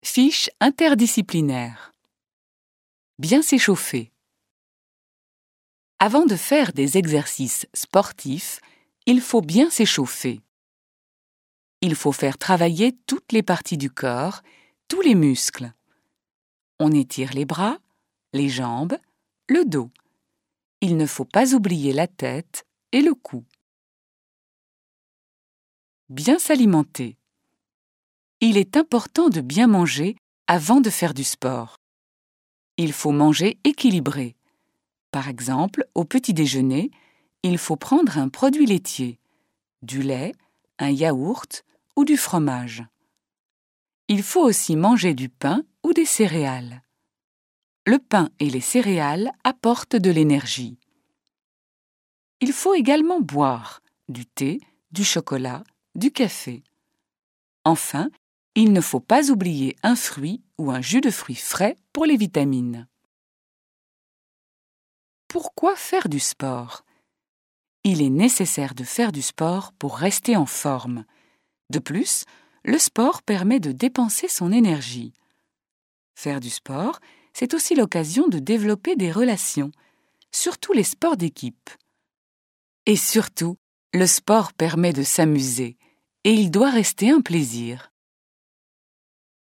Fiche interdisciplinaire. Bien s'échauffer. Avant de faire des exercices sportifs, il faut bien s'échauffer. Il faut faire travailler toutes les parties du corps, tous les muscles. On étire les bras, les jambes, le dos. Il ne faut pas oublier la tête et le cou. Bien s'alimenter. Il est important de bien manger avant de faire du sport. Il faut manger équilibré. Par exemple, au petit déjeuner, il faut prendre un produit laitier, du lait, un yaourt ou du fromage. Il faut aussi manger du pain ou des céréales. Le pain et les céréales apportent de l'énergie. Il faut également boire du thé, du chocolat, du café. Enfin, il ne faut pas oublier un fruit ou un jus de fruits frais pour les vitamines. Pourquoi faire du sport ? Il est nécessaire de faire du sport pour rester en forme. De plus, le sport permet de dépenser son énergie. Faire du sport, c'est aussi l'occasion de développer des relations, surtout les sports d'équipe. Et surtout, le sport permet de s'amuser, et il doit rester un plaisir.